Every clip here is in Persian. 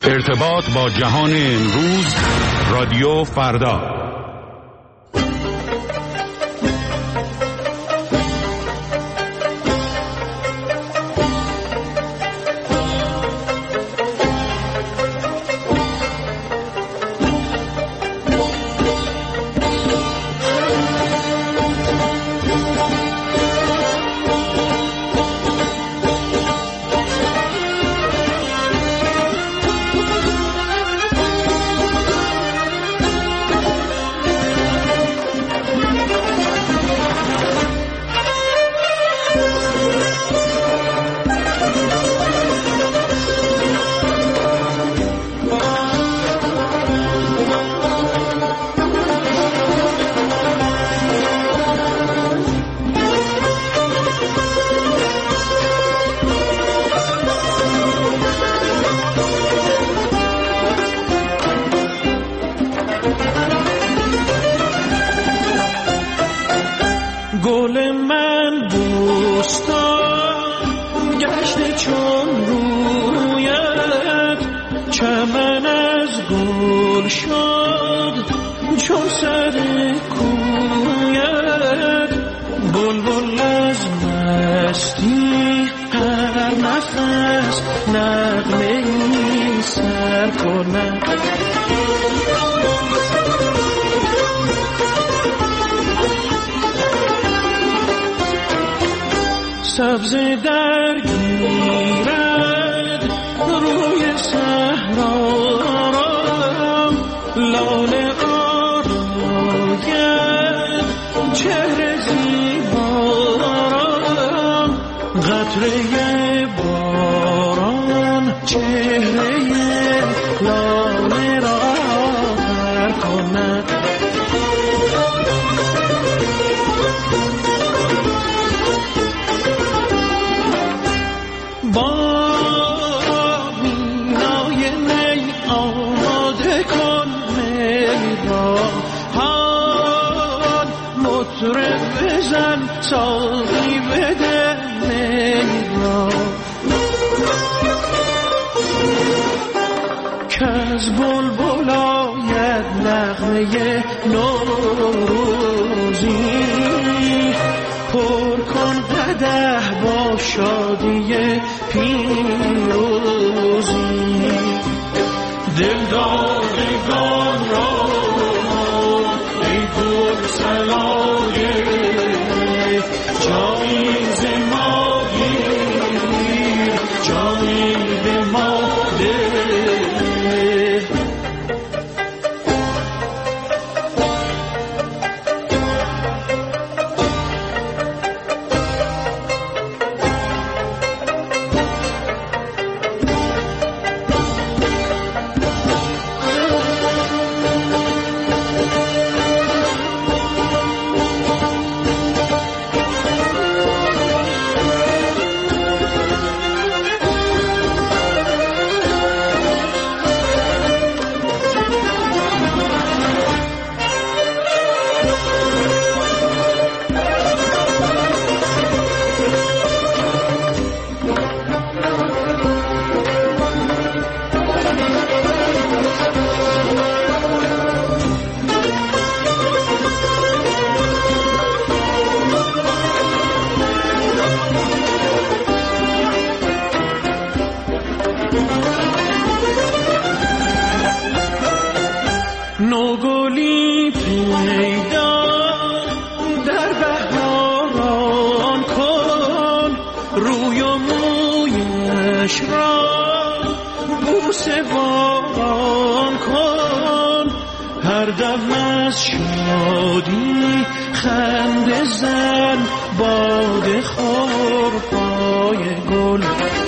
ارتباط با جهان امروز، رادیو فردا. سبز درگیرد روی صحرا، لاله آراید چهره زیبا، قطره باران چهره لاله را تر کند. ساقی بده میرا که از بلبل آید نغمه نوروزی، پر کن قدح با شادی پیروزی. دلدادگان را ای گل سلایه جایز ما گیر، جایز ما ده. نوگلی پیدا در بهاران کن، روی و مویش را بوسه باران کن. هر دم از شادی خنده زن، باده خور پای گل.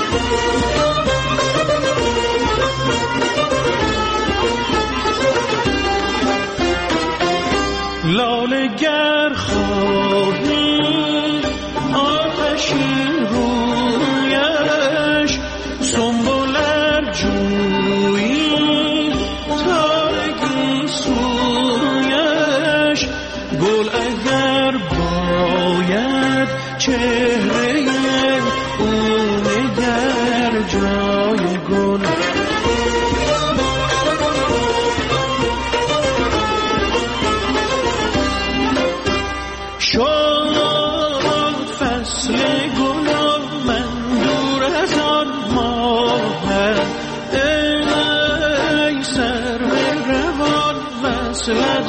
لاله گر خواهی آتشین رویش، سنبل جویی تارگی سویش. گل اگر باید چهره او نگر جای گل.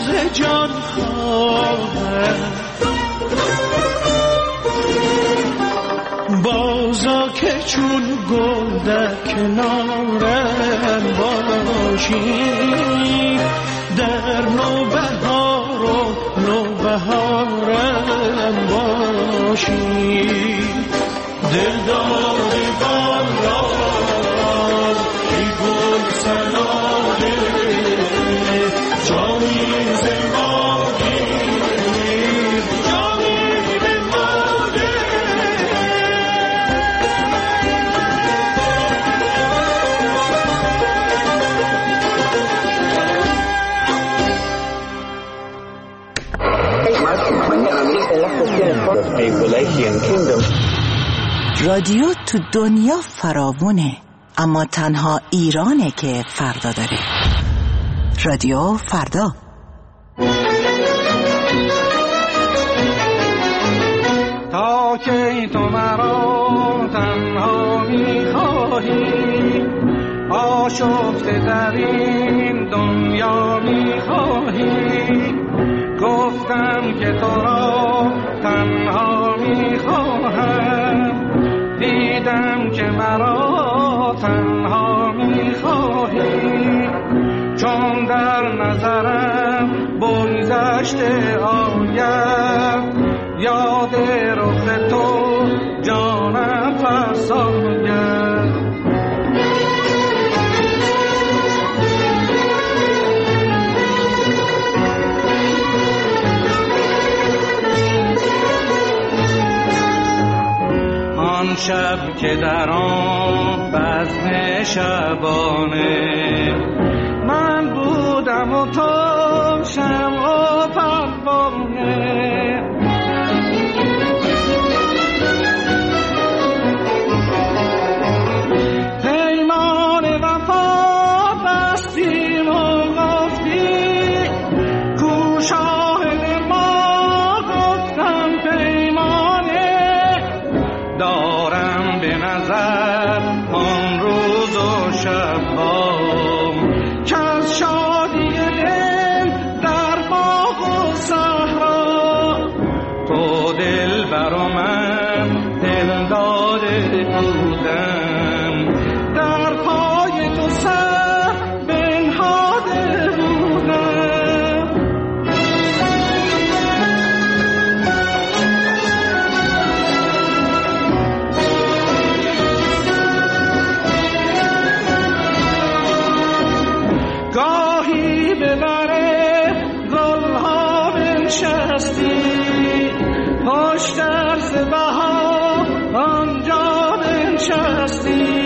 ز جان خواهم. بازا که چون گل در کنارم باشی، در نوبهار و نوبهارم باشی. دلدار باران ای گل سناره، جانی زمانی جانی بماده. رادیو تو دنیا فراوونه، اما تنها ایرانه که فردا داره. رادیو فردا. تا که تو مرا تنها می‌خواهی، آشفته در این دنیا می‌خواهی. گفتم که تو را تنها می‌خواهم، دیدم که مرا تنها می‌خواهی. چون در نظرم بگذشته آید، یاد رخ تو جانم فرساید. آن شب که در آن بزم شبانه من بودم و تو شمع و پروانه. پیمان وفا بستیم و گفتی، کو شاهد ما گفتم پیمانه. دارم به نظر آن روز و شب‌ها که از شادی دل در باغ و صحرا، تو دل بر من دل داده بودم، در پای تو سر بنهاده بودم. گاهی به بر گلها بنشستی، پشت درز بها آنجا بنشستی.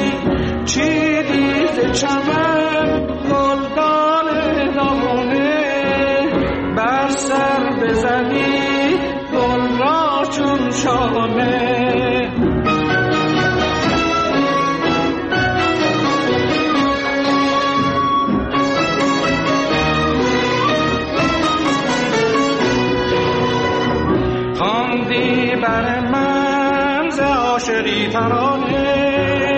چیدی ز چمن گلدان دانه، بر سر بزنی گل را چون شانه. خواندی بر من ز عاشقی ترانه،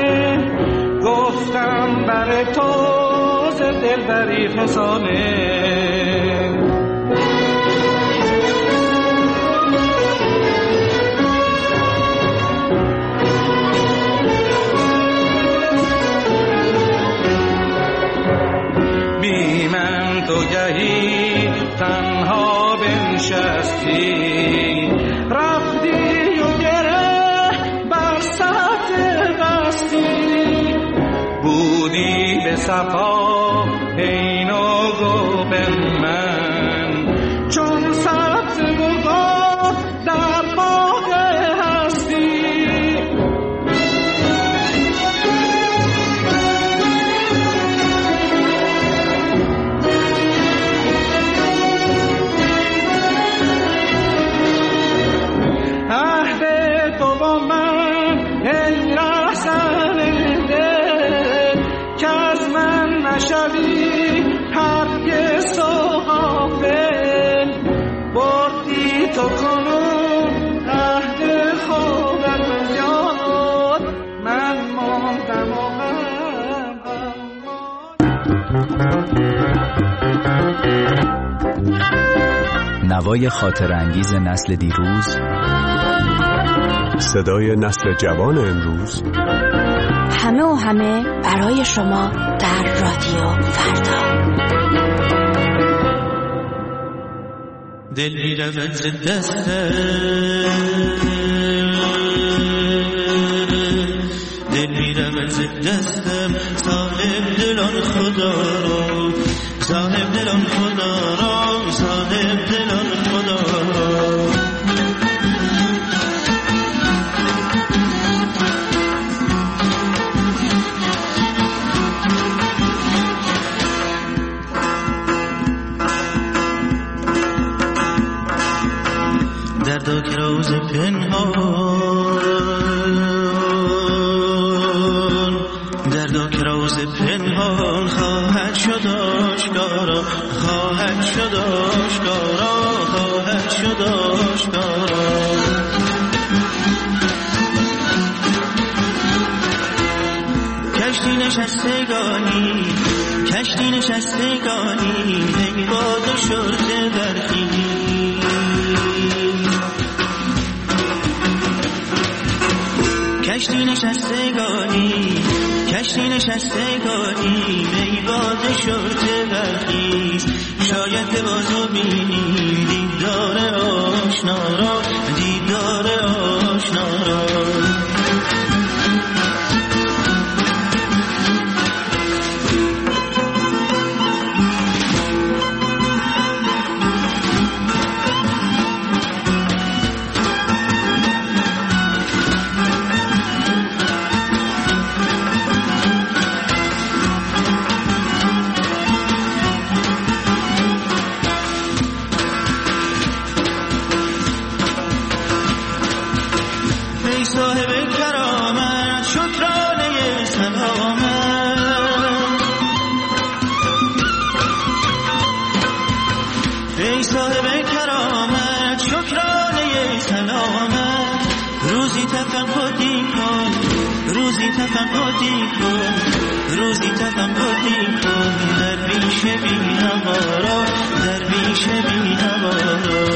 گفتم بر تو ز دلبری فسانه. بی من تو گهی تنها بنشستی، رفتی و گره بر سطح بستی. بودی به صفا عین و گوب من، چون سبز گلگون در باغ هستی. عهد تو با من ای رهزن دل، که از من نشوی هرگز تو غافل. بردی تو کنون عهد خودت یاد، من ماندم و من نوای خاطر انگیز نسل دیروز، صدای نسل جوان امروز، همه و همه برای شما در رادیو فردا. دل می‌رود ز دستم، دل می‌رود ز دستم، صاحب دلان خدا را، صاحب دلان خدا را، صاحب دلان خدا را. دردا که روز پنهان، دردا که روز پنهان خواهد شد آشکارا، خواهد شد آشکارا، خواهد شد آشکارا. کشتی نشستگانی، کشتی نشستگانی، ای باد شرط برخی. کشتی نشستگانی، کشتی نشستگانی، ای باد شرط برخیز. شاید که بازو بینیم دیدار آشنا را، دیدار آشنا را. روزی تفنگی کن، در بیش بی‌نوارا، در بیش بی‌نوارا.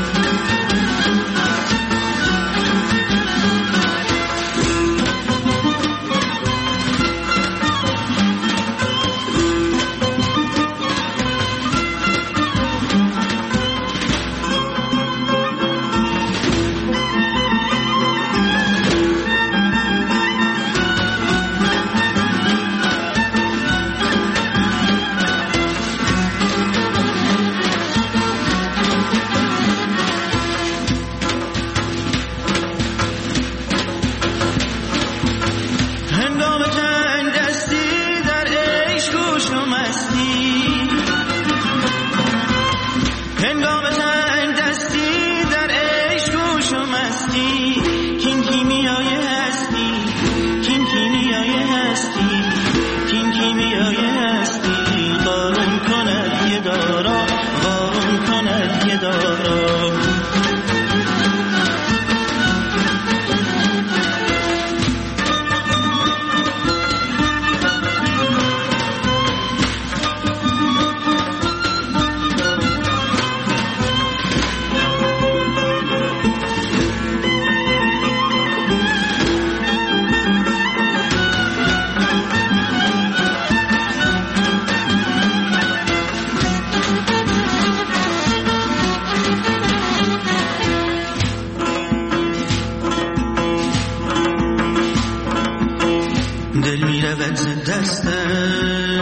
دل می‌رود ز دستم،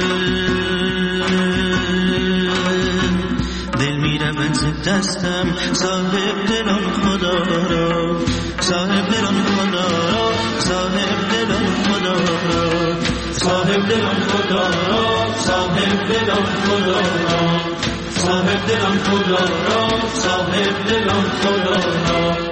دل می‌رود ز دستم، صاحب دلان خدا را، صاحب دلان خدا را، صاحب دلان خدا را، صاحب دلان خدا را، صاحب دلان خدا را، صاحب دلان خدا را، صاحب دلان خدا را.